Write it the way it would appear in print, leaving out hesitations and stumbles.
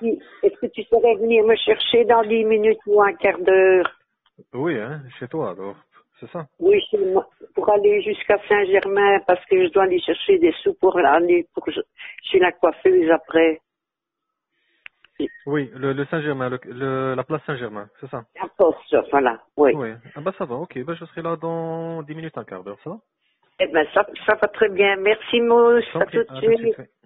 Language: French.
est-ce que tu saurais venir me chercher dans 10 minutes ou un quart d'heure? Oui, hein, chez toi alors, c'est ça? Oui, chez moi, pour aller jusqu'à Saint-Germain, parce que je dois aller chercher des sous pour aller chez la coiffeuse après. Oui, le Saint-Germain, la place Saint-Germain, c'est ça? La poste, voilà, oui. Oui. Ah bah ça va, ok, bah je serai là dans 10 minutes, un quart d'heure, ça va? Eh ben, ça va très bien. Merci, Mousse. Je t'en À prie, tout de à tout de suite. suite. Oui.